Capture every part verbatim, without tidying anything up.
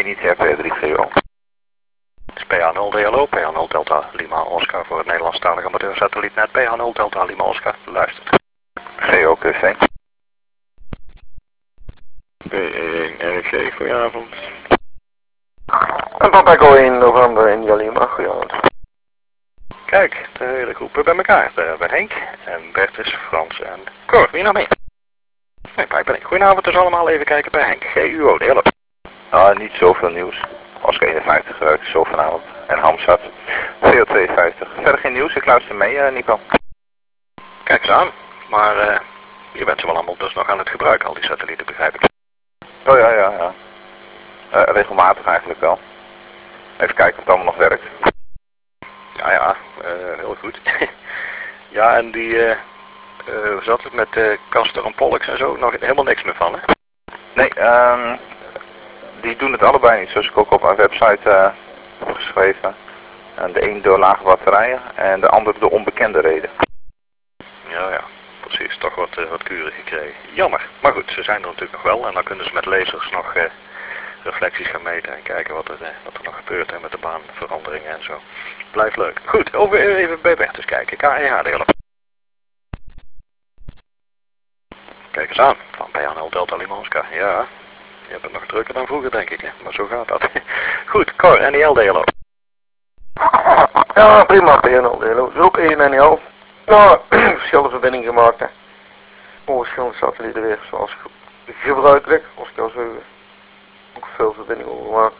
Initiair P drie G O. Het is P H nul D L O, P H nul Delta Lima Oscar voor het Nederlandstalige amateursatellietnet P H nul Delta Lima Oscar. Luistert. G O Q C. P één R G, goedenavond. En Papa Echo één November India Lima, goedenavond. Kijk, de hele groepen bij elkaar. Daar ben Henk en Bertus, Frans en Cor. Wie nog meer? Nee, maar ik ben ik. Goedenavond dus allemaal. Even kijken bij Henk. G U O, deel op. Ah, niet zoveel nieuws. Oscar eenenvijftig gebruikt zo vanavond. En Hamzat. C O tweeënvijftig. Verder geen nieuws, ik luister mee, uh, Nico. Kijk eens aan. Maar uh, je bent ze wel allemaal dus nog aan het gebruiken, al die satellieten, begrijp ik. Oh ja, ja, ja. Uh, regelmatig eigenlijk wel. Even kijken of het allemaal nog werkt. Ja, ja. Uh, heel goed. Ja, en die... Uh, Uh, hoe zat het met uh, Castor en Pollux en zo? Nog helemaal niks meer van, hè? Nee, um, die doen het allebei niet, zoals ik ook op mijn website uh, heb geschreven. En de een door lage batterijen en de ander door onbekende reden. Ja, ja, precies. Toch wat, uh, wat kuren gekregen. Jammer. Maar goed, ze zijn er natuurlijk nog wel. En dan kunnen ze met lasers nog uh, reflecties gaan meten en kijken wat er, uh, wat er nog gebeurt hè, met de baanveranderingen en zo. Blijft leuk. Goed, over, even bij Bertus kijken. K E H delen. Kijk eens aan, van P H nul Delta Lima Oscar. Ja, je hebt het nog drukker dan vroeger denk ik, hè? Maar zo gaat dat. Goed, Cor, N I L D L O. Ja, prima, P N L D L O. Is ook één N I L. Nou, verschillende verbindingen gemaakt, hè. Voor verschillende satellieten weer, zoals ge gebruikelijk. Als ik al zo ook veel verbindingen over gemaakt.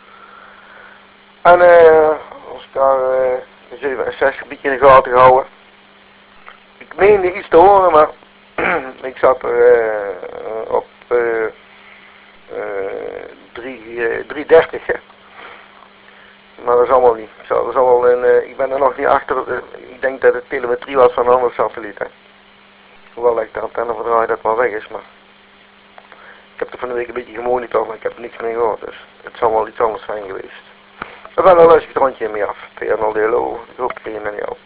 En eh, als ik daar uh, een zeven en zes gebiedje in de gaten gehouden. Ik meende iets te horen, maar ik zat er uh, op uh, uh, drie dertig, hè. Maar dat is allemaal niet. Zo, dat is allemaal een, uh, ik ben er nog niet achter, uh, ik denk dat het telemetrie was van een andere satelliet, hè. Hoewel ik de antenne verdraai dat maar weg is, maar ik heb er van de week een beetje gemonitord, maar ik heb er niks mee gehoord, dus het zal wel iets anders zijn geweest. En dan luister ik het rondje mee af. P N L D L O, groep één N I L.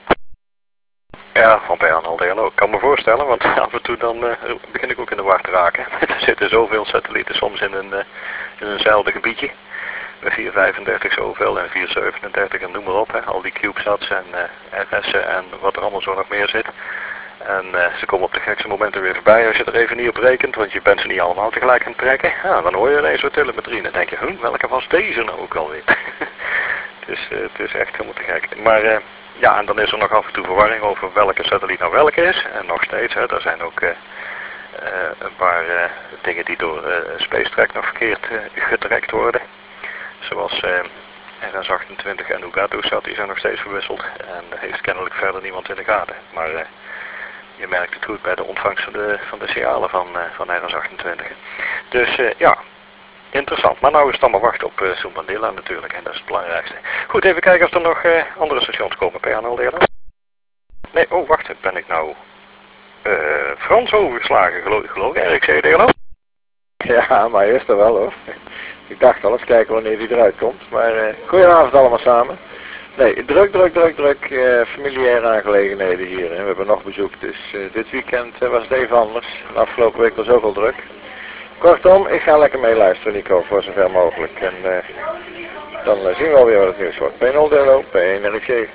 Ja, van P H nul D L O. Ik kan me voorstellen, want af en toe dan uh, begin ik ook in de war te raken. Er zitten zoveel satellieten soms in, een, uh, in eenzelfde gebiedje. Bij vier vijfendertig zoveel en vier zevenendertig en noem maar op. Hè. Al die CubeSats en uh, R S'en en wat er allemaal zo nog meer zit. En uh, ze komen op de gekste momenten weer voorbij als je er even niet op rekent, want je bent ze niet allemaal tegelijk aan het trekken. Ja, dan hoor je ineens wat telemetrie en dan denk je, hm, welke was deze nou ook alweer? het, is, uh, het is echt helemaal te gek. Maar uh, ja, en dan is er nog af en toe verwarring over welke satelliet nou welke is. En nog steeds, hè, er zijn ook uh, uh, een paar uh, dingen die door uh, SpaceTrack nog verkeerd uh, getrekt worden. Zoals uh, R S achtentwintig en Ugatosat, die zijn nog steeds verwisseld. En uh, heeft kennelijk verder niemand in de gaten. Maar uh, je merkt het goed bij de ontvangst van de, van de signalen van, uh, van R S achtentwintig. Dus uh, ja, interessant. Maar nou is het allemaal wachten op uh, Zumbandela natuurlijk. En dat is het belangrijkste. Goed, even kijken of er nog uh, andere stations komen. P H nul D L O. Nee, oh wacht, ben ik nou uh, Frans overgeslagen, geloof, geloof ik. R X C D L O. Ja, maar eerst er wel hoor. Ik dacht al eens kijken wanneer die eruit komt. Maar uh, goedenavond allemaal samen. Nee, druk, druk, druk, druk. Uh, familiaire aangelegenheden hier. Hè. We hebben nog bezoek. Dus uh, dit weekend uh, was het even anders. De afgelopen week was ook al druk. Kortom, ik ga lekker meeluisteren Nico, voor zover mogelijk. En uh, dan uh, zien we alweer wat het nieuws wordt. P nul D L O, P één R X C.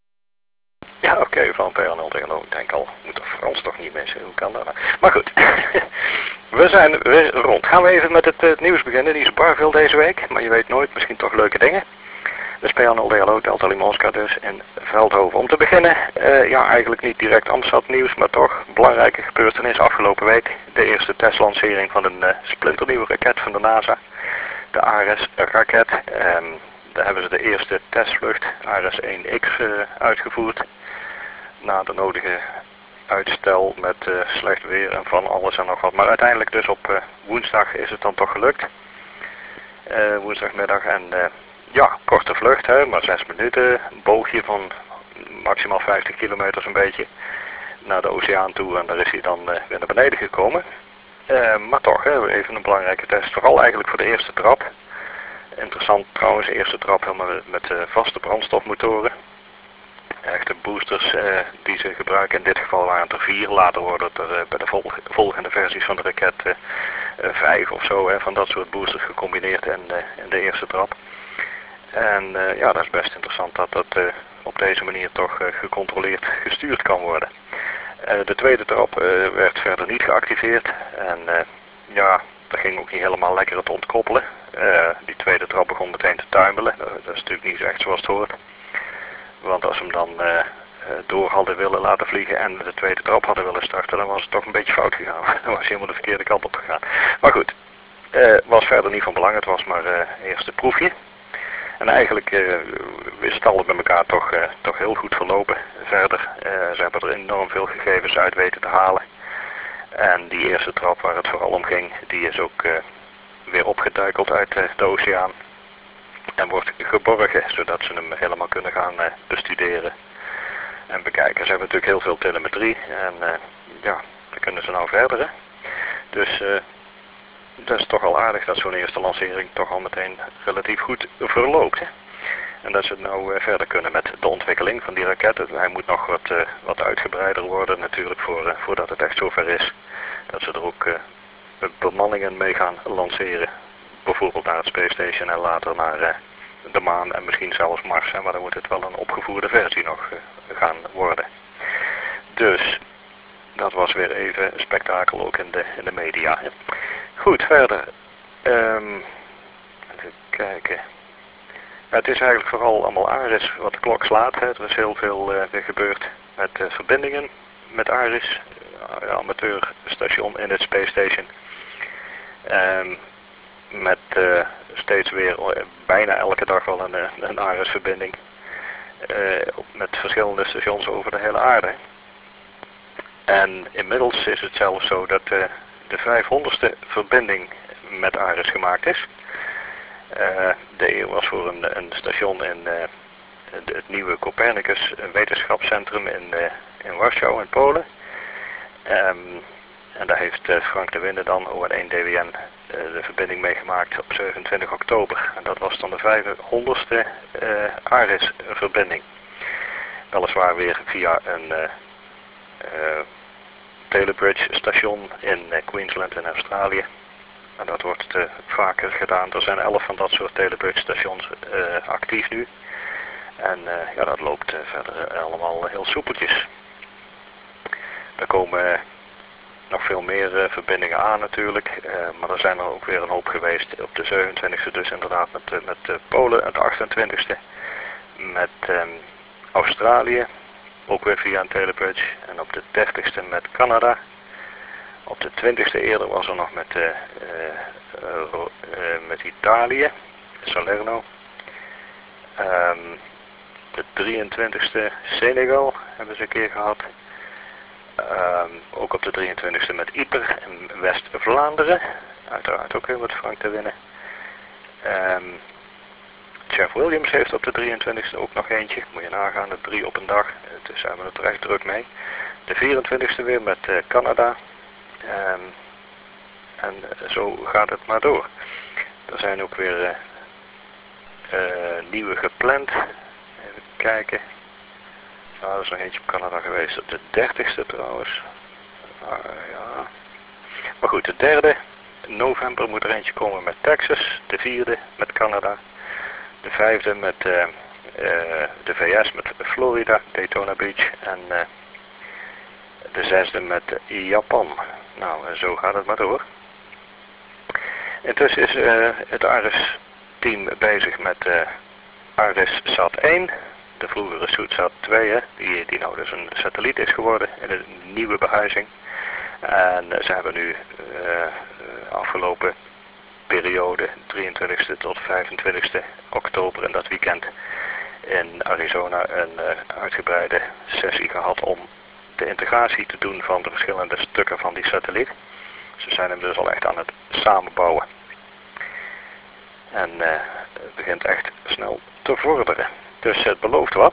Ja, oké, okay, van P nul D L O. Ik denk al, moet toch Frans toch niet missen? Hoe kan dat nou? Maar goed, we zijn weer rond. Gaan we even met het, uh, het nieuws beginnen. Die is bar veel deze week, maar je weet nooit, misschien toch leuke dingen. Dus P nul D L O, Delta Lima Oscar dus, in Veldhoven. Om te beginnen, uh, ja eigenlijk niet direct Amsterdam nieuws, maar toch belangrijke gebeurtenis afgelopen week. De eerste testlancering van een uh, splinternieuwe raket van de NASA, de Ares-raket. Um, daar hebben ze de eerste testvlucht, Ares één X, uh, uitgevoerd. Na de nodige uitstel met uh, slecht weer en van alles en nog wat. Maar uiteindelijk dus op uh, woensdag is het dan toch gelukt. Uh, woensdagmiddag en... Uh, Ja, korte vlucht, hè, maar zes minuten, een boogje van maximaal vijftig kilometer een beetje naar de oceaan toe en daar is hij dan uh, weer naar beneden gekomen. Uh, maar toch, hè, even een belangrijke test, vooral eigenlijk voor de eerste trap. Interessant trouwens, de eerste trap helemaal met uh, vaste brandstofmotoren. Echte boosters uh, die ze gebruiken, in dit geval waren het er vier, later worden het er uh, bij de vol volgende versies van de raket uh, uh, vijf of zo hè, van dat soort boosters gecombineerd in, uh, in de eerste trap. En uh, ja, dat is best interessant dat dat uh, op deze manier toch uh, gecontroleerd gestuurd kan worden. Uh, de tweede trap uh, werd verder niet geactiveerd en uh, ja, dat ging ook niet helemaal lekker het ontkoppelen. Uh, die tweede trap begon meteen te tuimelen, uh, dat is natuurlijk niet echt zoals het hoort. Want als we hem dan uh, door hadden willen laten vliegen en de tweede trap hadden willen starten, dan was het toch een beetje fout gegaan. Dan was hij helemaal de verkeerde kant op gegaan. Maar goed, uh, was verder niet van belang, het was maar uh, eerst een proefje. En eigenlijk uh, is het alles bij elkaar toch, uh, toch heel goed verlopen. Verder, uh, ze hebben er enorm veel gegevens uit weten te halen. En die eerste trap waar het vooral om ging, die is ook uh, weer opgeduikeld uit uh, de oceaan. En wordt geborgen, zodat ze hem helemaal kunnen gaan uh, bestuderen en bekijken. Ze hebben natuurlijk heel veel telemetrie en uh, ja, dan kunnen ze nou verder. Hè? Dus uh, dat is toch al aardig dat zo'n eerste lancering toch al meteen relatief goed verloopt. Hè? En dat ze nou uh, verder kunnen met de ontwikkeling van die raketten. Hij moet nog wat, uh, wat uitgebreider worden natuurlijk voor, uh, voordat het echt zover is. Dat ze er ook uh, bemanningen mee gaan lanceren. Bijvoorbeeld naar het Space Station en later naar uh, de maan en misschien zelfs Mars. Hè? Maar dan moet het wel een opgevoerde versie nog uh, gaan worden. Dus dat was weer even een spektakel ook in de, in de media. Hè? Goed, verder. Um, even kijken. Het is eigenlijk vooral allemaal ARIS wat de klok slaat. Hè. Er is heel veel uh, weer gebeurd met uh, verbindingen met ARIS. Uh, amateurstation in het Space Station. Um, met uh, steeds weer uh, bijna elke dag wel een, een ARIS verbinding. Uh, met verschillende stations over de hele aarde. En inmiddels is het zelfs zo dat uh, de vijfhonderdste verbinding met ARIS gemaakt is. Uh, de eer was voor een, een station in uh, het nieuwe Copernicus wetenschapscentrum in, uh, in Warschau in Polen. Um, en daar heeft uh, Frank de Winne dan O N één D W N uh, de verbinding meegemaakt op zevenentwintig oktober. En dat was dan de vijfhonderdste uh, ARIS verbinding. Weliswaar weer via een uh, uh, Telebridge station in uh, Queensland in Australië. En dat wordt uh, vaker gedaan. Er zijn elf van dat soort Telebridge stations uh, actief nu. En uh, ja, dat loopt uh, verder uh, allemaal heel soepeltjes. Er komen uh, nog veel meer uh, verbindingen aan natuurlijk. Uh, maar er zijn er ook weer een hoop geweest op de zevenentwintigste dus inderdaad met, uh, met uh, Polen. En de achtentwintigste met um, Australië. Ook weer via een Telebridge. En op de dertigste met Canada. Op de twintigste eerder was er nog met, uh, uh, uh, uh, met Italië, Salerno. Um, de drieëntwintigste Senegal hebben ze een keer gehad. Um, ook op de drieëntwintigste met Yper in West-Vlaanderen. Uiteraard ook weer met Frank te winnen. Um, Jeff Williams heeft op de drieëntwintigste ook nog eentje. Moet je nagaan, de drie op een dag. Dus zijn we er echt druk mee. De vierentwintigste weer met uh, Canada. Um, en uh, zo gaat het maar door. Er zijn ook weer uh, uh, nieuwe gepland. Even kijken. Nou, er is nog eentje op Canada geweest. Op de dertigste trouwens. Uh, ja. Maar goed, de derde november moet er eentje komen met Texas. De vierde met Canada. De vijfde met uh, uh, de V S met Florida, Daytona Beach. En uh, de zesde met uh, Japan. Nou, zo gaat het maar door. Intussen is uh, het ARIS-team bezig met uh, ARIS-Sat één. De vroegere SootSat twee, hè, die, die nou dus een satelliet is geworden in een nieuwe behuizing. En uh, ze hebben nu uh, afgelopen periode, drieëntwintigste tot vijfentwintigste oktober in dat weekend in Arizona een uh, uitgebreide sessie gehad om de integratie te doen van de verschillende stukken van die satelliet. Ze zijn hem dus al echt aan het samenbouwen. En uh, het begint echt snel te vorderen. Dus het belooft wat.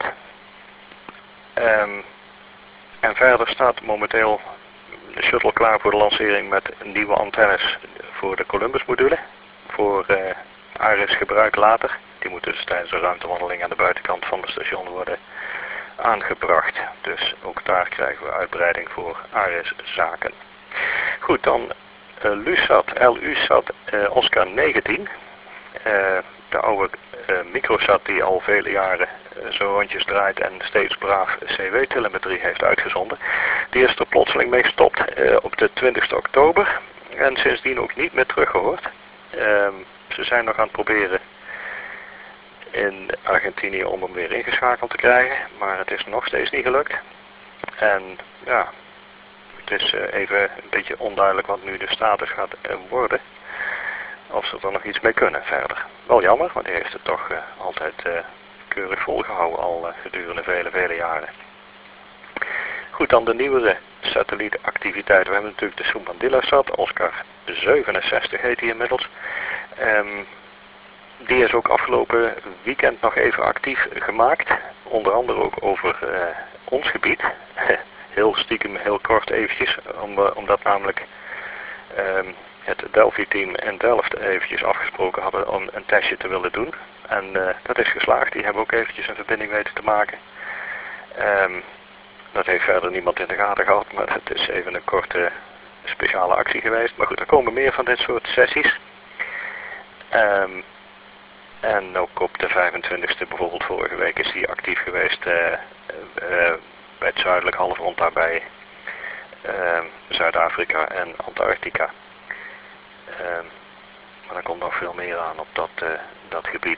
Um, en verder staat momenteel de shuttle klaar voor de lancering met nieuwe antennes voor de Columbus module. Voor uh, ARIS gebruik later. Die moeten dus tijdens de ruimtewandeling aan de buitenkant van het station worden aangebracht. Dus ook daar krijgen we uitbreiding voor ARIS zaken. Goed, dan uh, LUSAT, L-USAT uh, Oscar negentien. Uh, de oude uh, microsat die al vele jaren uh, zo rondjes draait en steeds braaf C W-telemetrie heeft uitgezonden. Die is er plotseling mee gestopt uh, op de twintigste oktober en sindsdien ook niet meer teruggehoord. Uh, ze zijn nog aan het proberen in Argentinië om hem weer ingeschakeld te krijgen, maar het is nog steeds niet gelukt. En ja, het is uh, even een beetje onduidelijk wat nu de status gaat uh, worden. Of ze er nog iets mee kunnen verder. Wel jammer, want die heeft het toch uh, altijd uh, keurig volgehouden al uh, gedurende vele, vele jaren. Goed, dan de nieuwere satellietactiviteiten. We hebben natuurlijk de Submandilla-sat, Oscar zevenenzestig heet die inmiddels. Um, die is ook afgelopen weekend nog even actief gemaakt. Onder andere ook over uh, ons gebied. Heel stiekem, heel kort eventjes, om, uh, omdat namelijk um, het Delphi-team in Delft eventjes afgesproken hadden om een testje te willen doen. En uh, dat is geslaagd. Die hebben ook eventjes een verbinding weten te maken. Um, dat heeft verder niemand in de gaten gehad, maar het is even een korte speciale actie geweest. Maar goed, er komen meer van dit soort sessies. Um, en ook op de vijfentwintigste bijvoorbeeld vorige week is hij actief geweest uh, uh, bij het zuidelijk halfrond daarbij uh, Zuid-Afrika en Antarctica. Uh, maar er komt nog veel meer aan op dat, uh, dat gebied.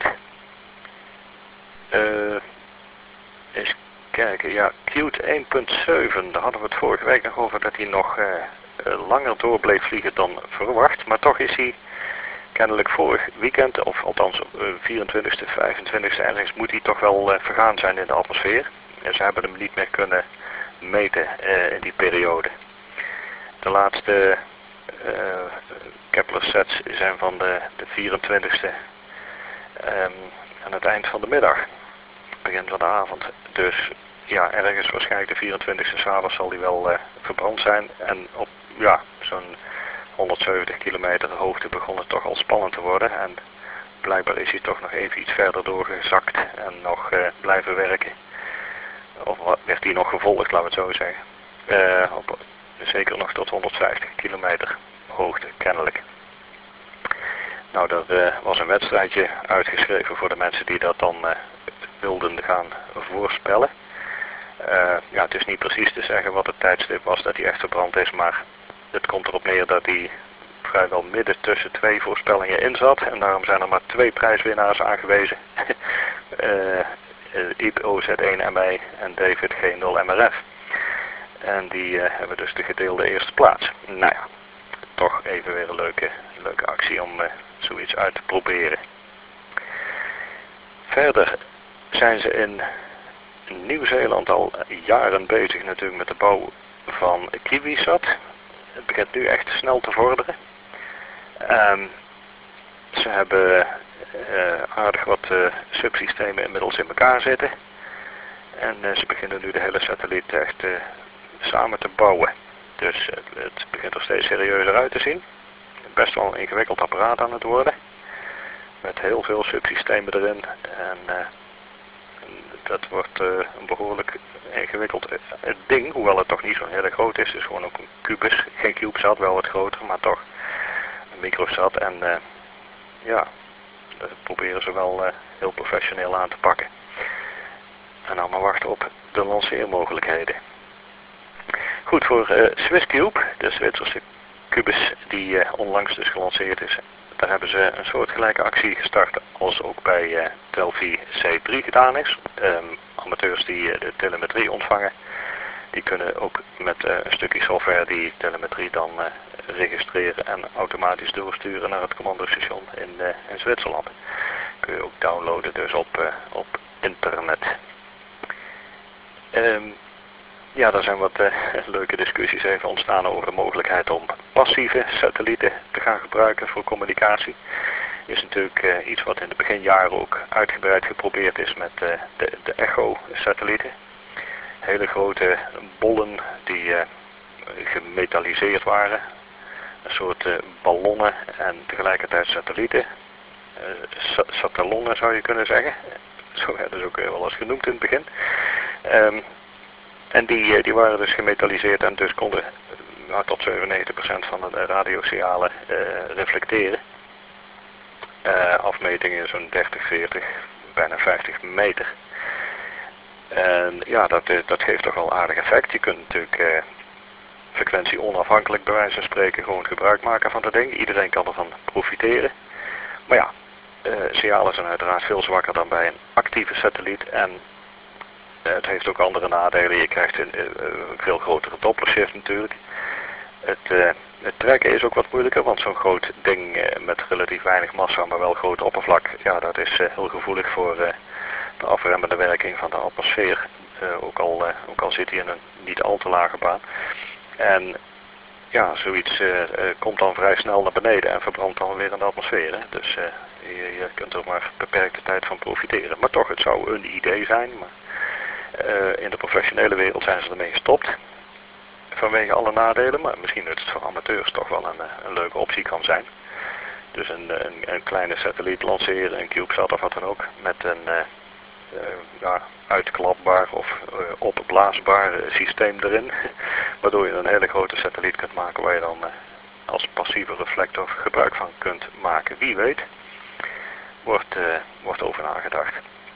Uh, eens kijken, ja, Qt één punt zeven, daar hadden we het vorige week nog over dat hij nog uh, uh, langer door bleef vliegen dan verwacht. Maar toch is hij kennelijk vorig weekend, of althans op uh, vierentwintigste, vijfentwintigste ergens, moet hij toch wel uh, vergaan zijn in de atmosfeer. En ze hebben hem niet meer kunnen meten uh, in die periode. De laatste uh, Kepler sets zijn van de, de vierentwintigste um, aan het eind van de middag, begin van de avond. Dus ja, ergens waarschijnlijk de vierentwintigste s'avonds zal die wel uh, verbrand zijn. En op ja, zo'n honderdzeventig kilometer hoogte begon het toch al spannend te worden. En blijkbaar is hij toch nog even iets verder doorgezakt en nog uh, blijven werken. Of werd hij nog gevolgd, laten we het zo zeggen. Uh, op, zeker nog tot honderdvijftig kilometer hoogte, kennelijk. Nou, er uh, was een wedstrijdje uitgeschreven voor de mensen die dat dan uh, wilden gaan voorspellen. Uh, ja, het is niet precies te zeggen wat het tijdstip was dat hij echt verbrand is, maar het komt erop neer dat hij vrijwel midden tussen twee voorspellingen in zat. En daarom zijn er maar twee prijswinnaars aangewezen. uh, Iep O Z één M I en David G nul M R F. En die uh, hebben dus de gedeelde eerste plaats. Nou ja, toch even weer een leuke, leuke actie om uh, zoiets uit te proberen. Verder zijn ze in Nieuw-Zeeland al jaren bezig natuurlijk met de bouw van KiwiSat. Het begint nu echt snel te vorderen. Um, ze hebben uh, aardig wat uh, subsystemen inmiddels in elkaar zitten. En uh, ze beginnen nu de hele satelliet echt uh, samen te bouwen. Dus uh, het begint er steeds serieuzer uit te zien. Best wel een ingewikkeld apparaat aan het worden. Met heel veel subsystemen erin. En uh, dat wordt uh, een behoorlijk ingewikkeld uh, ding. Hoewel het toch niet zo heel groot is. Het is gewoon ook een kubus. Geen CubeSat, wel wat groter, maar toch een microsat. En uh, ja, dat proberen ze wel uh, heel professioneel aan te pakken. En dan maar wachten op de lanceermogelijkheden. Goed, voor uh, SwissCube, de Zwitserse kubus die uh, onlangs dus gelanceerd is. Daar hebben ze een soortgelijke actie gestart als ook bij uh, Delphi C drie gedaan is. Um, amateurs die uh, de telemetrie ontvangen, die kunnen ook met uh, een stukje software die telemetrie dan uh, registreren en automatisch doorsturen naar het commandostation in, uh, in Zwitserland. Kun je ook downloaden dus op, uh, op internet. Um, ja, daar zijn wat uh, leuke discussies even ontstaan over de mogelijkheid om passieve satellieten te gaan gebruiken voor communicatie. Is natuurlijk uh, iets wat in de beginjaren ook uitgebreid geprobeerd is met uh, de, de Echo-satellieten. Hele grote bollen die uh, gemetalliseerd waren. Een soort uh, ballonnen en tegelijkertijd satellieten. Uh, sa satellonnen zou je kunnen zeggen. Zo werden ze ook wel eens genoemd in het begin. Um, En die, die waren dus gemetalliseerd en dus konden nou, tot zevenennegentig procent van de radiosignalen uh, reflecteren. Uh, afmetingen zo'n dertig, veertig, bijna vijftig meter. En ja, dat, dat geeft toch wel aardig effect. Je kunt natuurlijk uh, frequentie onafhankelijk bij wijze van spreken gewoon gebruik maken van dat ding. Iedereen kan ervan profiteren. Maar ja, uh, signalen zijn uiteraard veel zwakker dan bij een actieve satelliet. En uh, het heeft ook andere nadelen. Je krijgt een, uh, een veel grotere dopplershift natuurlijk. Het, uh, het trekken is ook wat moeilijker, want zo'n groot ding uh, met relatief weinig massa, maar wel groot oppervlak, ja, dat is uh, heel gevoelig voor uh, de afremmende werking van de atmosfeer. Uh, ook, al, uh, ook al zit hij in een niet al te lage baan. En ja, zoiets uh, uh, komt dan vrij snel naar beneden en verbrandt dan weer in de atmosfeer. Hè? Dus uh, je, je kunt er maar beperkte tijd van profiteren. Maar toch, het zou een idee zijn. Maar uh, in de professionele wereld zijn ze ermee gestopt. Vanwege alle nadelen, maar misschien dat het voor amateurs toch wel een, een leuke optie kan zijn. Dus een, een, een kleine satelliet lanceren, een CubeSat of wat dan ook, met een uh, uh, ja, uitklapbaar of uh, opblaasbaar uh, systeem erin. Waardoor je een hele grote satelliet kunt maken waar je dan uh, als passieve reflector gebruik van kunt maken. Wie weet, wordt, uh, wordt over nagedacht.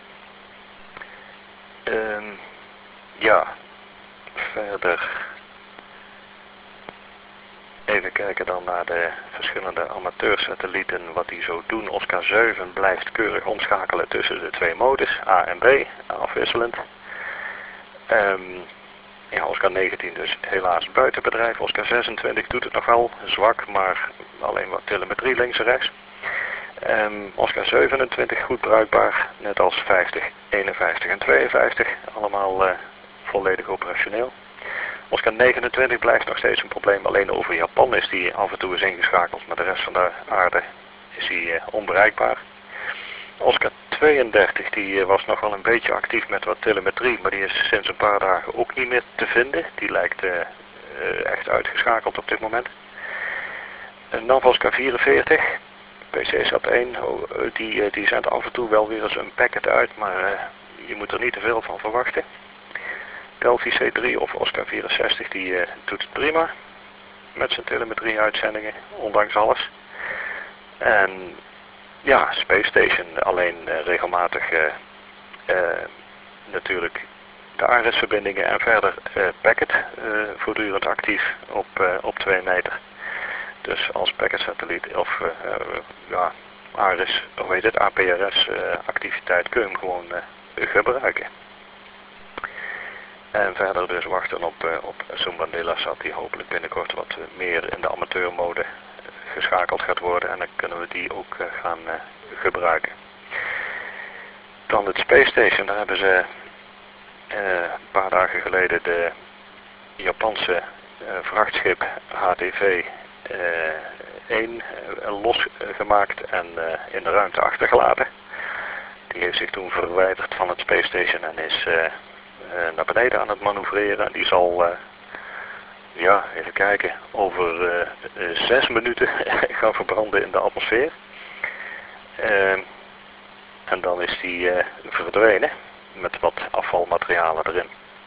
Um, ja, verder... Even kijken dan naar de verschillende amateursatellieten, wat die zo doen. Oscar zeven blijft keurig omschakelen tussen de twee modes, A en B, afwisselend. Um, ja, Oscar negentien dus helaas buiten bedrijf. Oscar zesentwintig doet het nog wel, zwak, maar alleen wat telemetrie links en rechts. Um, Oscar zevenentwintig goed bruikbaar, net als vijftig, eenenvijftig en tweeënvijftig, allemaal uh, volledig operationeel. Oscar negenentwintig blijft nog steeds een probleem, alleen over Japan is die af en toe eens ingeschakeld, maar de rest van de aarde is die uh, onbereikbaar. Oscar tweeëndertig die uh, was nog wel een beetje actief met wat telemetrie, maar die is sinds een paar dagen ook niet meer te vinden. Die lijkt uh, uh, echt uitgeschakeld op dit moment. En dan Oscar vierenveertig, P C SAT één, oh, uh, die, uh, die zendt af en toe wel weer eens een packet uit, maar uh, je moet er niet te veel van verwachten. Delphi C drie of Oscar vierenzestig die uh, doet het prima met zijn telemetrie uitzendingen, ondanks alles. En ja, Space Station alleen uh, regelmatig uh, uh, natuurlijk de Ares verbindingen en verder uh, packet uh, voortdurend actief op, uh, op twee meter. Dus als packet satelliet of uh, uh, ja, Ares, of weet het, A P R S uh, activiteit kun je hem gewoon uh, gebruiken. En verder dus wachten op, uh, op Zumbandela-sat die hopelijk binnenkort wat uh, meer in de amateurmode uh, geschakeld gaat worden. En dan kunnen we die ook uh, gaan uh, gebruiken. Dan het Space Station, daar hebben ze uh, een paar dagen geleden de Japanse uh, vrachtschip H T V één uh, losgemaakt en uh, in de ruimte achtergelaten. Die heeft zich toen verwijderd van het Space Station en is... Uh, Uh, naar beneden aan het manoeuvreren. En die zal, uh, ja, even kijken, over uh, uh, zes minuten gaan verbranden in de atmosfeer. Uh, en dan is die uh, verdwenen met wat afvalmaterialen erin.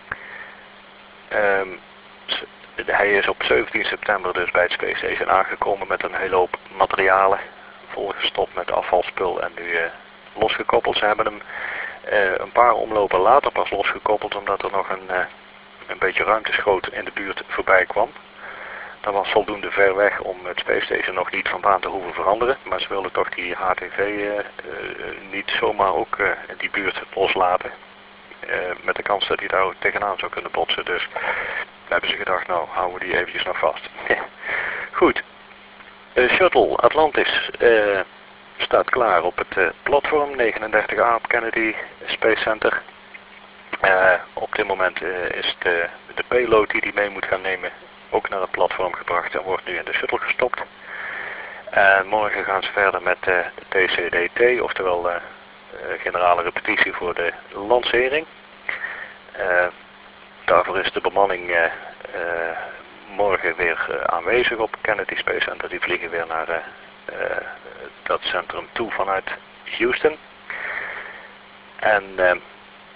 Uh, hij is op zeventien september dus bij het Space Station aangekomen met een hele hoop materialen. Volgestopt met afvalspul en nu uh, losgekoppeld. Ze hebben hem Uh, een paar omlopen later pas losgekoppeld omdat er nog een, uh, een beetje ruimteschoot in de buurt voorbij kwam. Dat was voldoende ver weg om het Space Station nog niet van baan te hoeven veranderen. Maar ze wilden toch die H T V uh, uh, niet zomaar ook uh, die buurt loslaten. Uh, met de kans dat hij daar ook tegenaan zou kunnen botsen. Dus hebben ze gedacht, nou houden we die eventjes nog vast. Goed. Uh, Shuttle Atlantis. Uh, staat klaar op het uh, platform negenendertig A op Kennedy Space Center. Uh, op dit moment uh, is de, de payload die die mee moet gaan nemen ook naar het platform gebracht en wordt nu in de shuttle gestopt. En morgen gaan ze verder met uh, de T C D T, oftewel uh, uh, generale repetitie voor de lancering. Uh, daarvoor is de bemanning uh, uh, morgen weer uh, aanwezig op Kennedy Space Center. Die vliegen weer naar uh, uh, dat centrum toe vanuit Houston. En uh,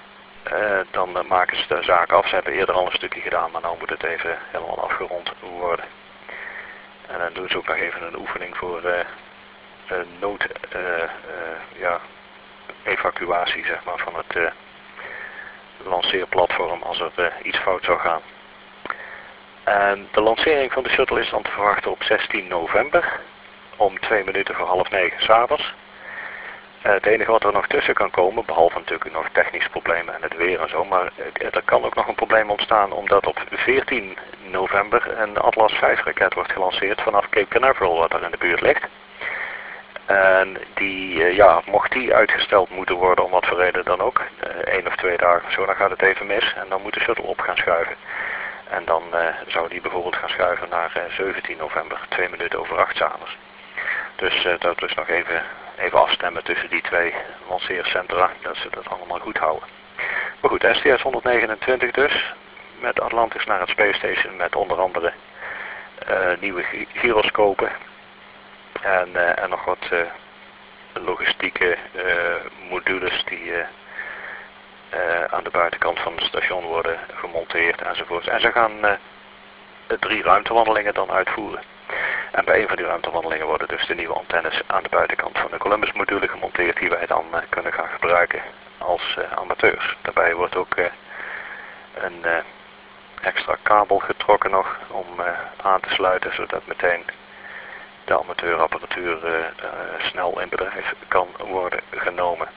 uh, dan uh, maken ze de zaak af. Ze hebben eerder al een stukje gedaan, maar nu moet het even helemaal afgerond worden. En dan doen ze ook nog even een oefening voor uh, een nood, uh, uh, ja, evacuatie zeg maar, van het uh, lanceerplatform als er uh, iets fout zou gaan. En de lancering van de shuttle is dan te verwachten op zestien november om twee minuten voor half negen 's avonds. Uh, het enige wat er nog tussen kan komen, behalve natuurlijk nog technische problemen en het weer en zo, maar uh, er kan ook nog een probleem ontstaan omdat op veertien november een Atlas vijf raket wordt gelanceerd vanaf Cape Canaveral wat er in de buurt ligt. En die, uh, ja, mocht die uitgesteld moeten worden om wat voor reden dan ook, uh, één of twee dagen of zo, dan gaat het even mis en dan moet de shuttle op gaan schuiven. En dan uh, zou die bijvoorbeeld gaan schuiven naar uh, zeventien november, twee minuten over acht 's avonds. Dus uh, dat is nog even, even afstemmen tussen die twee lanceercentra, dat ze dat allemaal goed houden. Maar goed, S T S honderdnegenentwintig dus, met Atlantis naar het Space Station met onder andere uh, nieuwe gy gyroscopen en, uh, en nog wat uh, logistieke uh, modules die uh, uh, aan de buitenkant van het station worden gemonteerd enzovoort. En ze gaan uh, drie ruimtewandelingen dan uitvoeren. En bij een van die ruimtewandelingen worden dus de nieuwe antennes aan de buitenkant van de Columbus module gemonteerd die wij dan uh, kunnen gaan gebruiken als uh, amateurs. Daarbij wordt ook uh, een uh, extra kabel getrokken nog om uh, aan te sluiten zodat meteen de amateurapparatuur uh, uh, snel in bedrijf kan worden genomen.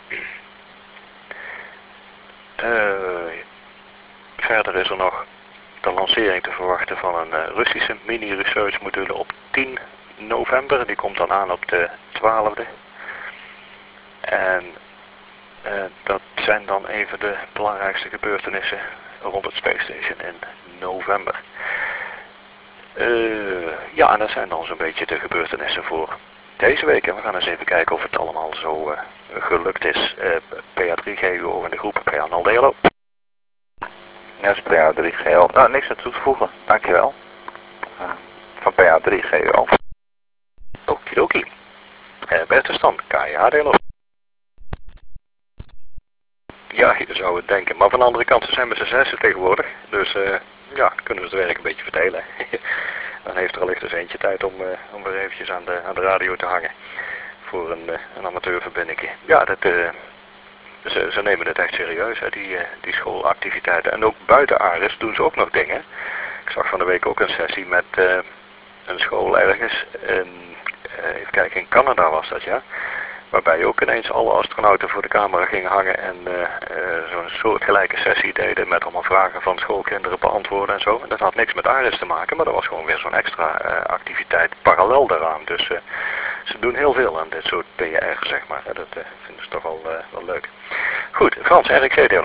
Uh, verder is er nog de lancering te verwachten van een uh, Russische mini-research module op tien november. Die komt dan aan op de twaalfde. En uh, dat zijn dan even de belangrijkste gebeurtenissen rond het Space Station in november. Uh, ja, en dat zijn dan zo'n beetje de gebeurtenissen voor deze week. En we gaan eens even kijken of het allemaal zo uh, gelukt is. Uh, P A drie G U O in de groep. P A Nalde, hallo. Ja, is P A drie G O. Nou, niks aan toe te voegen. Dankjewel. Uh, van P A drie G O. Okidoki. Uh, Bertenstand, K J H D, hallo. Ja, je zou het denken. Maar van de andere kant, ze zijn met z'n zessen tegenwoordig. Dus uh, ja, kunnen we het werk een beetje verdelen. Dan heeft er allicht eens eentje tijd om, uh, om weer eventjes aan de, aan de radio te hangen. Voor een, uh, een amateurverbinding. Ja, dat, uh, ze, ze nemen het echt serieus, hè, die, uh, die schoolactiviteiten. En ook buiten Ares doen ze ook nog dingen. Ik zag van de week ook een sessie met uh, een school ergens. In, uh, even kijken, in Canada was dat, ja. Waarbij ook ineens alle astronauten voor de camera gingen hangen en uh, uh, zo'n soortgelijke sessie deden met allemaal vragen van schoolkinderen beantwoorden en zo. En dat had niks met Ares te maken, maar dat was gewoon weer zo'n extra uh, activiteit parallel daaraan. Dus uh, ze doen heel veel aan dit soort P R, zeg maar. Dat uh, vinden ze toch wel, uh, wel leuk. Goed, Frans, R X C deel.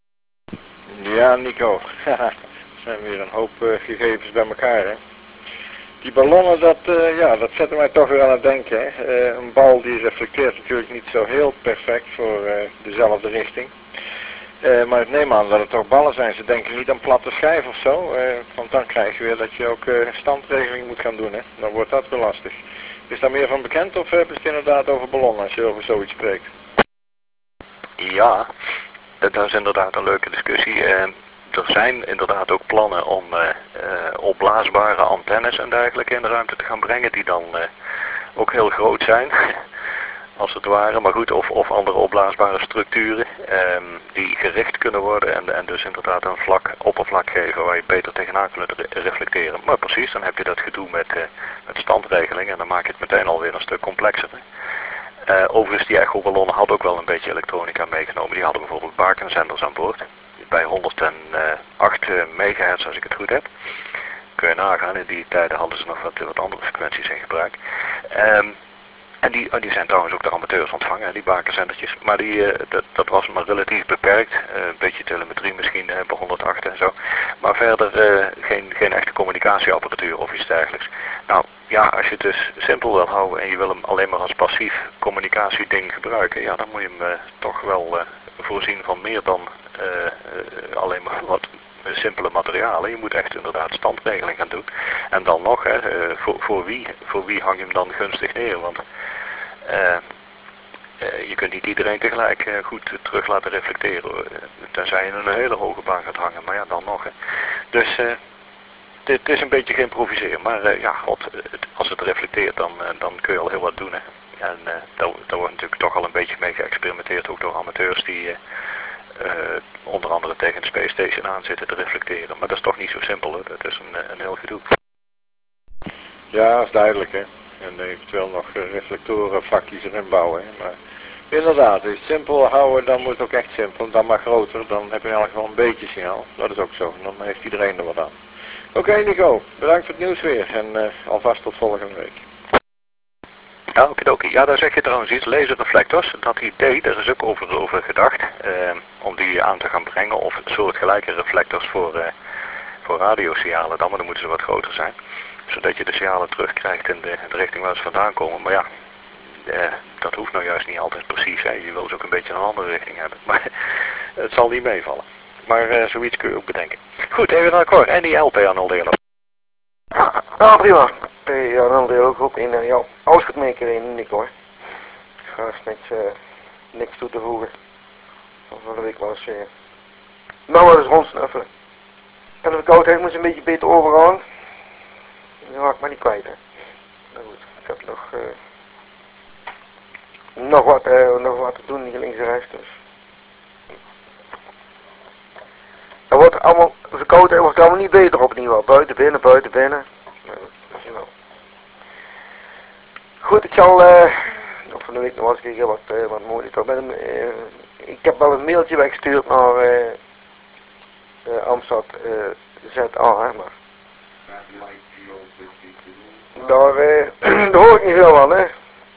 Ja, Nico. Er zijn weer een hoop uh, gegevens bij elkaar, hè. Die ballonnen, dat, uh, ja, dat zette mij toch weer aan het denken. Hè. Uh, een bal die reflecteert natuurlijk niet zo heel perfect voor uh, dezelfde richting. Uh, maar ik neem aan dat het toch ballen zijn. Ze denken niet aan platte schijf of zo. Uh, want dan krijg je weer dat je ook uh, standregeling moet gaan doen. Hè. Dan wordt dat weer lastig. Is daar meer van bekend of hebben ze het inderdaad over ballonnen als je over zoiets spreekt? Ja, dat is inderdaad een leuke discussie. Uh, Er zijn inderdaad ook plannen om uh, uh, opblaasbare antennes en dergelijke in de ruimte te gaan brengen, die dan uh, ook heel groot zijn, als het ware. Maar goed, of, of andere opblaasbare structuren um, die gericht kunnen worden en, en dus inderdaad een vlak oppervlak geven waar je beter tegenaan kunt re reflecteren. Maar precies, dan heb je dat gedoe met, uh, met standregeling en dan maak je het meteen alweer een stuk complexer. Uh, overigens, die echoballonnen hadden ook wel een beetje elektronica meegenomen. Die hadden bijvoorbeeld bakenzenders aan boord. Bij honderdacht megahertz als ik het goed heb. Kun je nagaan, in die tijden hadden ze nog wat, wat andere frequenties in gebruik. Um, en die, die zijn trouwens ook door amateurs ontvangen, die bakenzendertjes. Maar die, uh, dat, dat was maar relatief beperkt. Uh, een beetje telemetrie misschien uh, bij honderdacht en zo. Maar verder uh, geen, geen echte communicatieapparatuur of iets dergelijks. Nou ja, als je het dus simpel wil houden en je wil hem alleen maar als passief communicatieding gebruiken. Ja, dan moet je hem uh, toch wel uh, voorzien van meer dan uh, uh, alleen maar wat simpele materialen. Je moet echt inderdaad standregeling gaan doen. En dan nog, hè, uh, voor, voor, wie, voor wie hang je hem dan gunstig neer? Want uh, uh, je kunt niet iedereen tegelijk uh, goed terug laten reflecteren. Uh, tenzij je een hele hoge baan gaat hangen. Maar ja, dan nog. Hè. Dus uh, dit is een beetje geïmproviseerd. Maar uh, ja, god, het, als het reflecteert, dan, uh, dan kun je al heel wat doen. Hè. En uh, daar, daar wordt natuurlijk toch al een beetje mee geëxperimenteerd. Ook door amateurs die uh, uh, onder andere tegen de Space Station aan zitten te reflecteren. Maar dat is toch niet zo simpel. Hè. Dat is een, een heel gedoe. Ja, dat is duidelijk, hè. En eventueel nog uh, reflectoren vakjes erin bouwen. Hè. Maar inderdaad, als je het simpel houden, dan moet het ook echt simpel. Dan maar groter, dan heb je in elk geval een beetje signaal. Dat is ook zo. Dan heeft iedereen er wat aan. Oké, okay, Nico. Bedankt voor het nieuws weer. En uh, alvast tot volgende week. Ja, okidoki. Ja, daar zeg je trouwens iets. Laserreflectors. Dat idee, daar is ook over, over gedacht. Uh, om die aan te gaan brengen. Of soortgelijke reflectors voor, uh, voor radiosignalen dan. Maar dan moeten ze wat groter zijn. Zodat je de signalen terugkrijgt in de, in de richting waar ze vandaan komen. Maar ja, eh, dat hoeft nou juist niet altijd precies. Hè. Je wil ze ook een beetje een andere richting hebben. Maar het zal niet meevallen. Maar uh, zoiets kun je ook bedenken. Goed, even naar kort. En die L P aan al delen. Ja, prima. P aan al delen ook in. Uh, ja, alles goed mee in, Nico hoor. Ik ga eens niks, uh, niks toe te voegen. Van de week was uh, nou wel eens rondsnuffelen. En de verkoudheid moest een beetje beter overgaan. Die raak ik maar niet kwijt, hè. Nou goed, ik heb nog, uh, nog, wat, uh, nog wat te doen hier links en rechts, dus. Er wordt allemaal, de verkoudheid wordt allemaal niet beter op in ieder geval. Buiten, binnen, buiten, binnen. Nou, dat is wel. Goed, ik zal, uh, nog van de week nog eens kijken wat, uh, wat monitor. Met hem, uh, ik heb wel een mailtje weggestuurd naar, uh, uh, Amstad, uh, Z A, hè, maar. Daar, uh, daar hoor ik niet veel van, hè.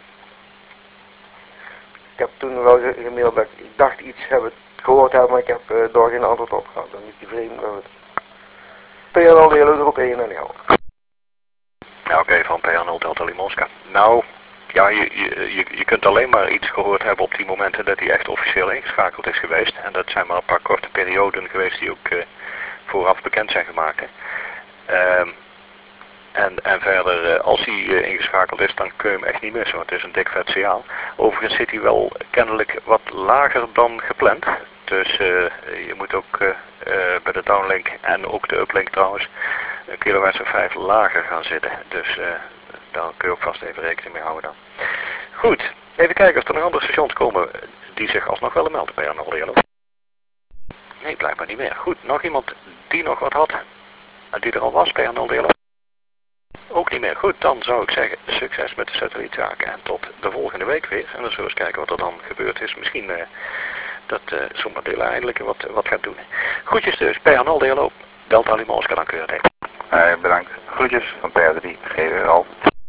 Ik heb toen wel gemaild dat ik dacht iets hebben gehoord hebben, maar ik heb uh, daar geen antwoord op gehad. Dan is die vreemd, maar goed. P N L delen erop één en ja. Ja, oké, okay, van P N L Delta Limonska. Nou, ja, je, je, je, je kunt alleen maar iets gehoord hebben op die momenten dat hij echt officieel ingeschakeld is geweest. En dat zijn maar een paar korte perioden geweest die ook uh, vooraf bekend zijn gemaakt. Hè. Um, En, en verder, uh, als hij uh, ingeschakeld is, dan kun je hem echt niet missen, want het is een dik vet signaal. Overigens zit hij wel kennelijk wat lager dan gepland. Dus uh, je moet ook uh, uh, bij de downlink en ook de uplink trouwens, een kilohertz of vijf lager gaan zitten. Dus uh, daar kun je ook vast even rekening mee houden dan. Goed, even kijken of er nog andere stations komen die zich alsnog willen melden bij Arnold Dialog. Nee, blijkbaar niet meer. Goed, nog iemand die nog wat had, die er al was bij Arnold Dialog. Ook niet meer. Goed, dan zou ik zeggen succes met de satellietzaken en tot de volgende week weer. En dan zullen we eens kijken wat er dan gebeurd is. Misschien uh, dat uh, Sommerdelen eindelijk wat, wat gaat doen. Groetjes dus, P N L D L O, Delta Limonska, dan kun je het uh, Bedankt. Groetjes van P R drie, G W L.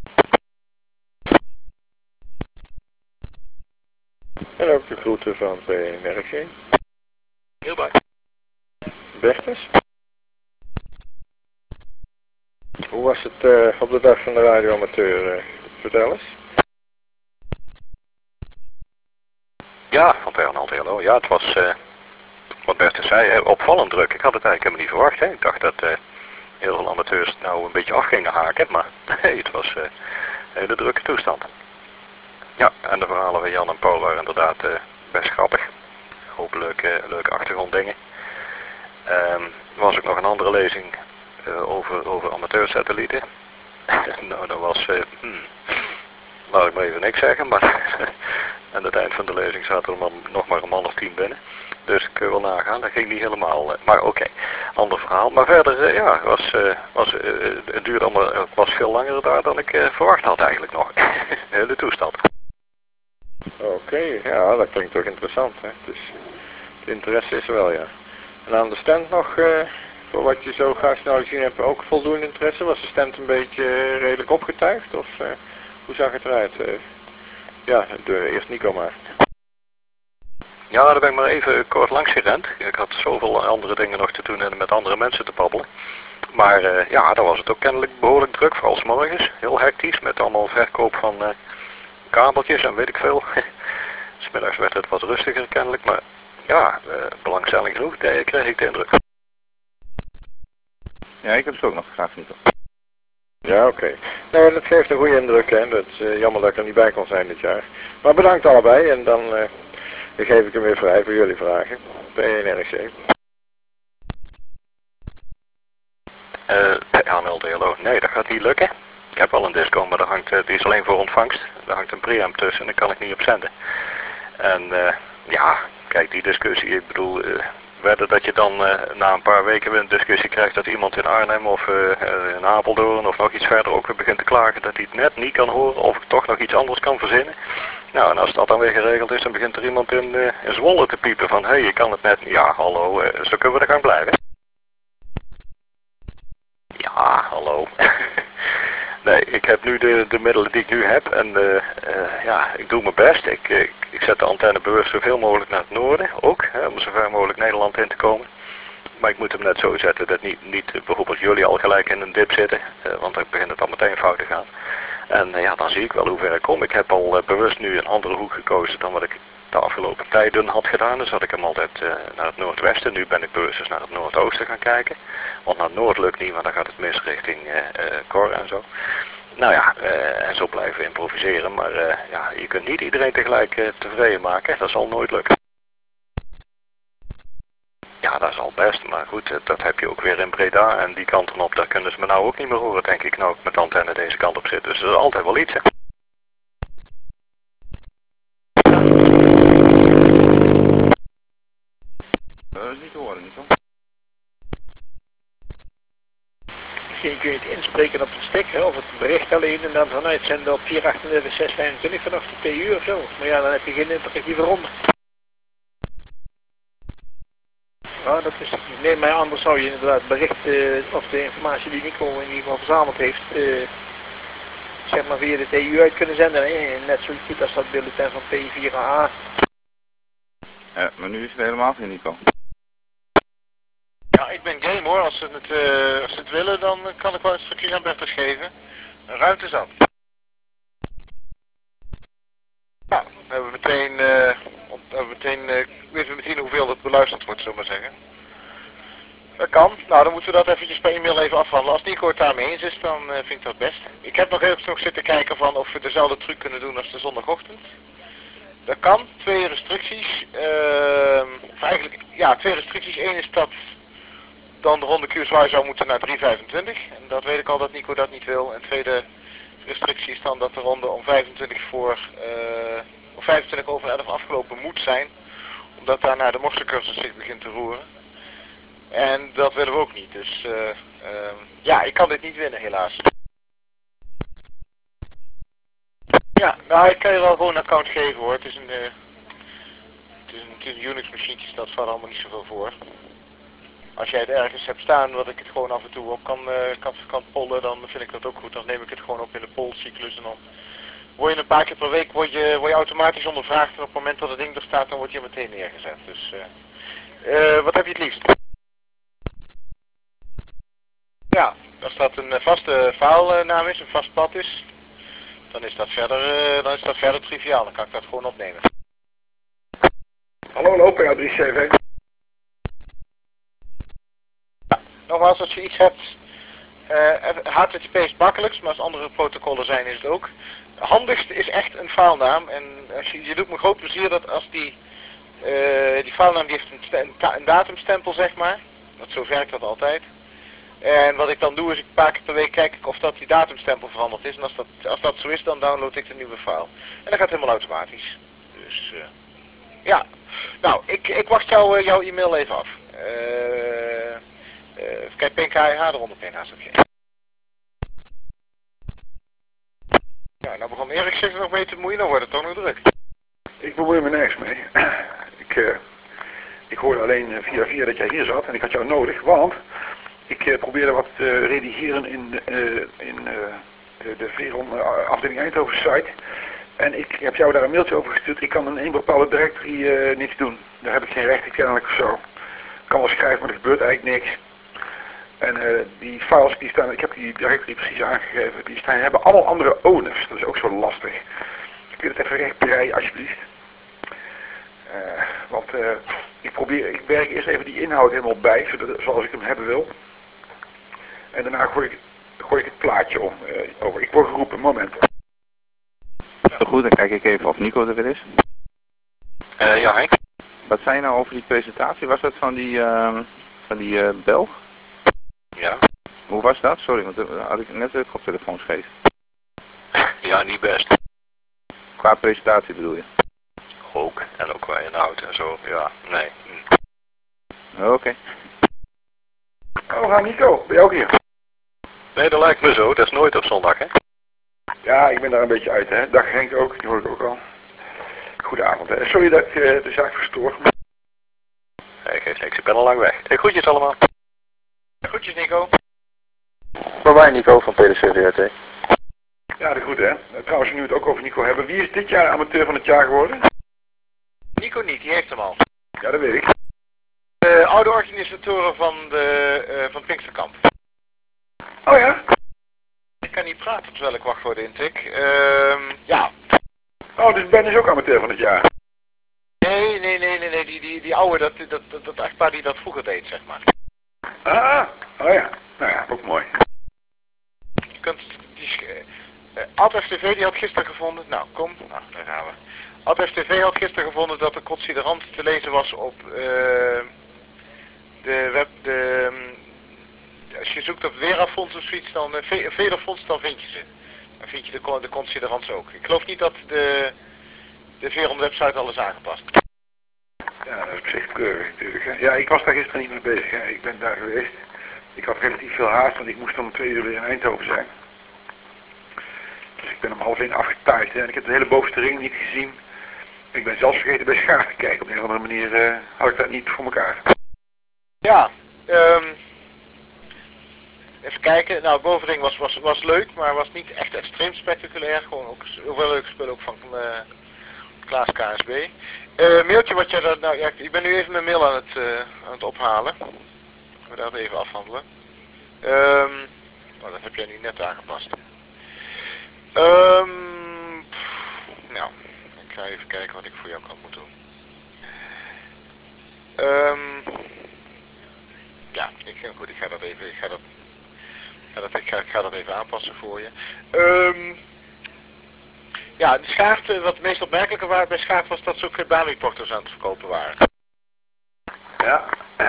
En ook de groeten van P N R G. Heel blij. Bertus. Hoe was het uh, op de dag van de radioamateur? Uh, vertel eens. Ja, van P N L D L O. Ja, het was, uh, wat Bertus zei, uh, opvallend druk. Ik had het eigenlijk helemaal niet verwacht. Hè. Ik dacht dat uh, heel veel amateurs nou een beetje af gingen haken. Maar nee, het was uh, een hele drukke toestand. Ja, en de verhalen van Jan en Paul waren inderdaad uh, best grappig. Een hoop leuke, leuke achtergronddingen. Um, er was ook nog een andere lezing uh, over, over amateursatellieten. Nou, dat was, uh, hmm, laat ik maar even niks zeggen, maar aan het eind van de lezing zaten er man, nog maar een man of tien binnen. Dus kun je wel nagaan, dat ging niet helemaal, uh, maar oké, okay, ander verhaal. Maar verder, uh, ja, was, uh, was, uh, het duurde allemaal, het was veel langer daar dan ik uh, verwacht had eigenlijk nog. De hele toestand. Oké, okay, ja, dat klinkt toch interessant, hè. Dus de interesse is er wel, ja. En aan de stand nog, uh, voor wat je zo graag snel gezien hebt, ook voldoende interesse? Was de stand een beetje uh, redelijk opgetuigd, of uh, hoe zag het eruit? Uh, ja, de, eerst Nico maar. Ja, daar ben ik maar even kort langs gerend. Ik had zoveel andere dingen nog te doen en met andere mensen te babbelen. Maar uh, ja, daar was het ook kennelijk behoorlijk druk, vooral 's morgens. Heel hectisch, met allemaal verkoop van uh, kabeltjes en weet ik veel. 'S middags werd het wat rustiger kennelijk, maar ja, uh, belangstelling genoeg, daar kreeg ik de indruk. Ja, ik heb het ook nog graag niet op. Ja, oké. Okay. Nee, dat geeft een goede indruk, hè. Dat is uh, jammer dat ik er niet bij kon zijn dit jaar. Maar bedankt allebei en dan uh, geef ik hem weer vrij voor jullie vragen. P één R C. Uh, P A N L D L O. Nee, dat gaat niet lukken. Ik heb wel een disco, maar daar hangt, uh, die is alleen voor ontvangst. Daar hangt een preamp tussen en daar kan ik niet op zenden. En uh, ja, kijk, die discussie, ik bedoel, uh, wedden dat je dan uh, na een paar weken weer een discussie krijgt dat iemand in Arnhem of uh, uh, in Apeldoorn of nog iets verder ook weer begint te klagen dat hij het net niet kan horen of ik toch nog iets anders kan verzinnen. Nou, en als dat dan weer geregeld is, dan begint er iemand in, uh, in Zwolle te piepen van, hé, hey, je kan het net niet. Ja, hallo, uh, zo kunnen we er gaan blijven. Ja, hallo. Nee, ik heb nu de, de middelen die ik nu heb en uh, uh, ja, ik doe mijn best. Ik, ik, ik zet de antenne bewust zoveel mogelijk naar het noorden, ook, hè, om zo ver mogelijk Nederland in te komen. Maar ik moet hem net zo zetten dat niet, niet uh, bijvoorbeeld jullie al gelijk in een dip zitten, uh, want dan begint het al meteen fout te gaan. En uh, ja, dan zie ik wel hoe ver ik kom. Ik heb al uh, bewust nu een andere hoek gekozen dan wat ik de afgelopen tijden had gedaan. Dus had ik hem altijd uh, naar het noordwesten. Nu ben ik bewust dus naar het noordoosten gaan kijken. Want naar het noord lukt niet, maar dan gaat het mis richting uh, uh, Cor en zo. Nou ja, uh, en zo blijven improviseren. Maar uh, ja, je kunt niet iedereen tegelijk uh, tevreden maken. Dat zal nooit lukken. Ja, dat is al best. Maar goed, uh, dat heb je ook weer in Breda. En die kanten op, daar kunnen ze me nou ook niet meer horen, denk ik. Nou, ik met de antenne deze kant op zit. Dus dat is altijd wel iets, hè. Dat is niet te horen, niet hoor. Misschien kun je het inspreken op het stick, hè, of het bericht alleen en dan vanuit zenden op vier achtendertig zes vijfentwintig vanaf de P U of zo. Maar ja, dan heb je geen interactieve ronde. Ja, dat is, nee, maar anders zou je inderdaad bericht, uh, of de informatie die Nico in ieder geval verzameld heeft, uh, zeg maar via de T U uit kunnen zenden. Hè? Net zo goed als dat bulletin van P vier A A. Ja, maar nu is het helemaal geen Nico. Ja, ik ben game hoor. Als ze het, uh, als ze het willen, dan kan ik wel een stukje aan Bertus geven. Een ruimte zat. Nou, dan hebben we meteen, uh, hebben we meteen uh, weten we meteen hoeveel het beluisterd wordt, zullen we maar zeggen. Dat kan. Nou, dan moeten we dat eventjes per e-mail even afhandelen. Als Nico het daarmee eens is, dan uh, vind ik dat best. Ik heb nog even nog zitten kijken van of we dezelfde truc kunnen doen als de zondagochtend. Dat kan. Twee restricties. Uh, of eigenlijk, ja, twee restricties. Eén is dat dan de ronde Q S Y zou moeten naar drie vijfentwintig. En dat weet ik al dat Nico dat niet wil. En tweede restrictie is dan dat de ronde om vijfentwintig voor, uh, om vijfentwintig over elf afgelopen moet zijn. Omdat daarna de morsencursus zich begint te roeren. En dat willen we ook niet. Dus uh, uh, ja, ik kan dit niet winnen helaas. Ja, nou ik kan je wel gewoon een account geven hoor. Het is een, uh, het is een, het is een Unix machientje, dat staat allemaal niet zoveel voor. Als jij het ergens hebt staan wat ik het gewoon af en toe op kan, uh, kan, kan pollen, dan vind ik dat ook goed. Dan neem ik het gewoon op in de polcyclus en dan word je een paar keer per week word je, word je automatisch ondervraagd. En op het moment dat het ding er staat, dan word je meteen neergezet. Dus uh, uh, wat heb je het liefst? Ja, als dat een vaste filenaam is, een vast pad is, dan is dat verder, uh, dan is dat verder triviaal. Dan kan ik dat gewoon opnemen. Hallo, hallo, P A drie zeven. Nogmaals, als je iets hebt, uh, H T T P is het makkelijkst, maar als andere protocollen zijn is het ook. Het handigste is echt een filenaam en als je, je doet me groot plezier dat als die, uh, die filenaam die heeft een, een, een datumstempel zeg maar, dat zo werkt dat altijd. En wat ik dan doe is ik een paar keer per week kijk ik of dat die datumstempel veranderd is en als dat, als dat zo is dan download ik de nieuwe file. En dat gaat helemaal automatisch. Dus uh, ja, nou ik, ik wacht jou, uh, jouw e-mail even af. Uh, Uh, kijk, P K H eronder P naast op je. Ja, nou begon Erik zich er nog mee te bemoeien, dan wordt het toch nog druk. Ik bemoei me nergens mee. ik, uh, ik hoorde alleen uh, via via dat jij hier zat en ik had jou nodig, want ik uh, probeerde wat te uh, redigeren in, uh, in uh, de, de Veron uh, afdeling Eindhoven site. En ik heb jou daar een mailtje over gestuurd. Ik kan in één bepaalde directory uh, niets doen. Daar heb ik geen recht, kennelijk of zo. Ik kan wel schrijven, maar er gebeurt eigenlijk niks. En uh, die files die staan, ik heb die directory precies aangegeven, die staan, hebben allemaal andere owners. Dat is ook zo lastig. Kun je het even recht breien alsjeblieft? Uh, want uh, ik probeer, ik werk eerst even die inhoud helemaal bij, zodat, zoals ik hem hebben wil. En daarna gooi ik, gooi gooi ik het plaatje om. Uh, over. Ik word geroepen, moment. Goed, dan kijk ik even of Nico er weer is. Uh, ja, Henk. Wat zei je nou over die presentatie? Was dat van die, uh, van die uh, Belg? Ja. Hoe was dat? Sorry, want dat had ik net de koptelefoon scheef. Ja, niet best. Qua presentatie bedoel je? Ook. En ook qua inhoud en zo. Ja, nee. Hm. Oké. Okay. Oh, ga Nico, ben je ook hier? Nee, dat lijkt me zo. Dat is nooit op zondag, hè? Ja, ik ben daar een beetje uit, hè. Dag Henk ook, die hoor ik ook al. Goedenavond, hè. Sorry dat ik uh, de zaak verstoor. Nee, geeft niks. Ik ben al lang weg. Hey, groetjes allemaal. Groetjes, Nico. Bye bye, Nico van P D C V R T. Ja, dat goed, hè. Trouwens, nu we het ook over Nico hebben. Wie is dit jaar amateur van het jaar geworden? Nico niet, die heeft hem al. Ja, dat weet ik. De oude organisatoren van de uh, van Pinksterkamp. Oh ja? Ik kan niet praten terwijl ik wacht voor de intik. Ehm ja. Oh, dus Ben is ook amateur van het jaar. Nee, nee, nee, nee, nee. Die, die, die oude, dat, dat, dat, dat echtpaar die dat vroeger deed, zeg maar. Ah, oh ja. Nou ja, ook mooi. Je kunt, die, uh, Altef T V die had gisteren gevonden, nou kom, nou daar gaan we. Altef T V had gisteren gevonden dat de considerant te lezen was op uh, de web, de, um, als je zoekt op Werafonds of zoiets, dan, uh, Vederfonds, dan vind je ze. Dan vind je de, de considerants ook. Ik geloof niet dat de, de Veron website alles aangepast. Ja, dat is op zich keurig natuurlijk. Hè. Ja, ik was daar gisteren niet mee bezig. Hè. Ik ben daar geweest. Ik had relatief veel haast, want ik moest om twee uur weer in Eindhoven zijn. Dus ik ben om half één afgetaaid. Hè. En ik heb de hele bovenste ring niet gezien. Ik ben zelfs vergeten bij Schaar te kijken. Op een of andere manier uh, had ik dat niet voor elkaar. Ja, um, even kijken. Nou, de bovenring was, was, was leuk, maar was niet echt extreem spectaculair. Gewoon ook heel veel leuke spullen ook van uh, Klaas K S B. Uh, mailtje wat jij dat, nou ja, ik ben nu even mijn mail aan het, uh, aan het ophalen. We dat even afhandelen. Um, oh, dat heb jij nu net aangepast. Um, pff, nou, ik ga even kijken wat ik voor jou kan moeten doen. Um, ja, ik, goed, ik ga dat even, ik ga dat, ga dat, ik ga, ik ga dat even aanpassen voor je. Um, ja, de Schaart, wat het meest opmerkelijke waren bij Schaart was dat ze ook baanreporters aan het verkopen waren. Ja.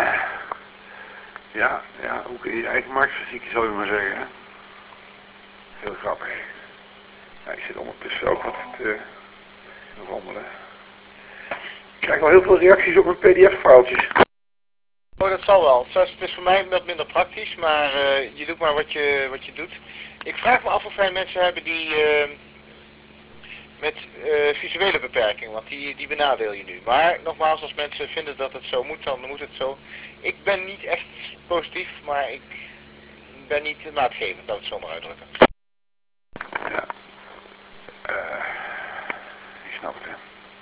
Ja, ja, ook in je eigen marktfysiek zou je maar zeggen. Hè? Heel grappig. Ja, ik zit ondertussen ook wat te wandelen. Ik krijg wel heel veel reacties op mijn P D F-foutjes. Oh, dat zal wel. Het is voor mij wat minder praktisch, maar uh, je doet maar wat je, wat je doet. Ik vraag me af of wij mensen hebben die uh, met uh, visuele beperkingen, want die, die benadeel je nu. Maar nogmaals, als mensen vinden dat het zo moet, dan moet het zo. Ik ben niet echt positief, maar ik ben niet maatgevend, laat het zo maar uitdrukken. Ja. Uh, ik snap het, hè.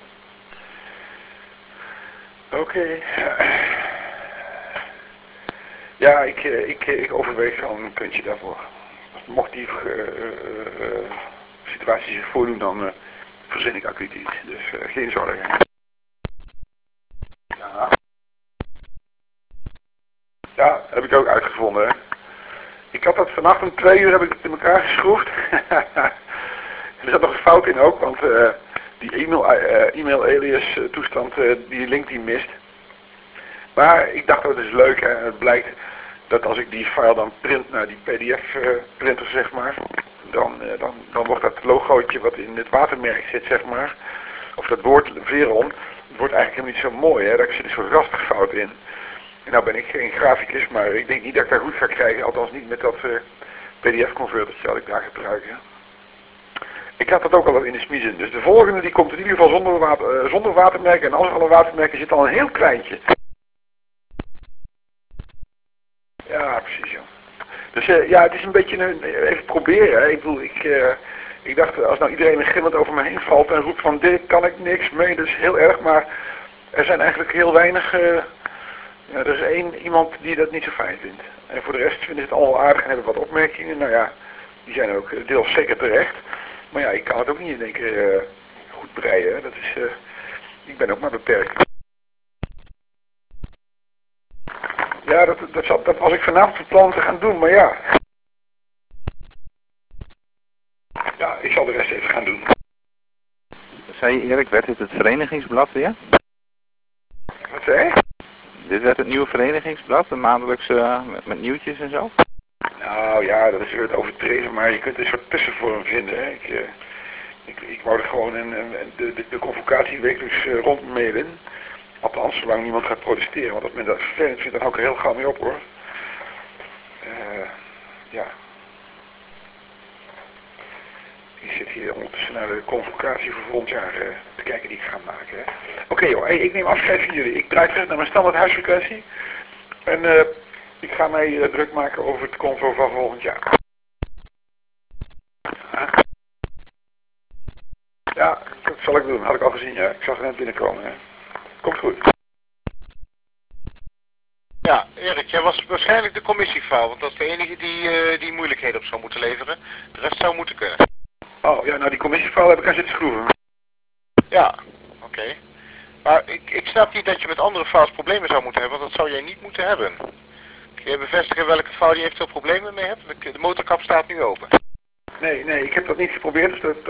Oké. Okay. Ja, ik, ik, ik overweeg wel een puntje daarvoor. Mocht die uh, uh, uh, situatie zich voordoen, dan uh, verzin ik acuut iets. Dus uh, geen zorgen. Ja. Ja, dat heb ik ook uitgevonden. Hè. Ik had dat vannacht om twee uur heb ik het in elkaar geschroefd. Er zat nog een fout in ook, want uh, die e-mail, uh, e-mail alias uh, toestand, uh, die link die mist. Maar ik dacht dat is leuk, hè. Het blijkt dat als ik die file dan print naar die P D F uh, printer, zeg maar, dan, uh, dan, dan wordt dat logootje wat in het watermerk zit, zeg maar, of dat woord Veron, het wordt eigenlijk helemaal niet zo mooi, hè. Daar zit een soort rasterfout in. En nou ben ik geen graficus, maar ik denk niet dat ik daar goed ga krijgen, althans niet met dat uh, P D F-convertertje dat ik daar gebruik. Hè. Ik had dat ook al in de smiezen, dus de volgende die komt in ieder geval zonder, water, uh, zonder watermerken, en als er al een watermerken zit al een heel kleintje. Ja, precies, ja. Dus uh, ja, het is een beetje een, even proberen, hè. Ik bedoel, ik, uh, ik dacht, als nou iedereen gillend over me heen valt en roept van dit kan ik niks mee, dat is heel erg, maar er zijn eigenlijk heel weinig, uh, ja, er is één iemand die dat niet zo fijn vindt. En voor de rest vinden ze het allemaal aardig en hebben wat opmerkingen, nou ja, die zijn ook deels zeker terecht. Maar ja, ik kan het ook niet in één keer uh, goed breien, hè. Dat is, uh, ik ben ook maar beperkt. Ja, dat, dat, dat was ik vanavond van plan te gaan doen, maar ja. zei je Erik, werd dit het verenigingsblad weer? Wat zei je? Dit werd het nieuwe verenigingsblad, de maandelijkse uh, met, met nieuwtjes en zo? Nou ja, dat is weer het overdreven, maar je kunt een soort tussenvorm vinden. Hè. Ik, uh, ik, ik wou er gewoon een, een, de, de, de convocatie wekelijks uh, rondmailen. Althans, zolang niemand gaat protesteren, want als men dat vervelend vindt, dan hou ik er heel gauw mee op hoor. Uh, ja. Ik zit hier ondertussen naar de convocatie voor volgend jaar uh, te kijken die ik ga maken. Oké okay, joh, hey, ik neem afscheid van jullie. Ik draai terug naar mijn standaard huisfrequentie. En uh, ik ga mij uh, druk maken over het convo van volgend jaar. Huh? Ja, dat zal ik doen. Had ik al gezien, ja. Ik zag het net binnenkomen. Hè. Komt goed. Ja, Erik, jij was waarschijnlijk de commissievrouw, want dat is de enige die, uh, die moeilijkheden op zou moeten leveren. De rest zou moeten kunnen. Oh, ja, nou die commissievrouw heb ik aan zitten schroeven. Ja, oké. Okay. Maar ik, ik snap niet dat je met andere vrouws problemen zou moeten hebben, want dat zou jij niet moeten hebben. Kun je bevestigen welke vrouw die eventueel problemen mee hebt? De, de motorkap staat nu open. Nee, nee, ik heb dat niet geprobeerd, dus dat,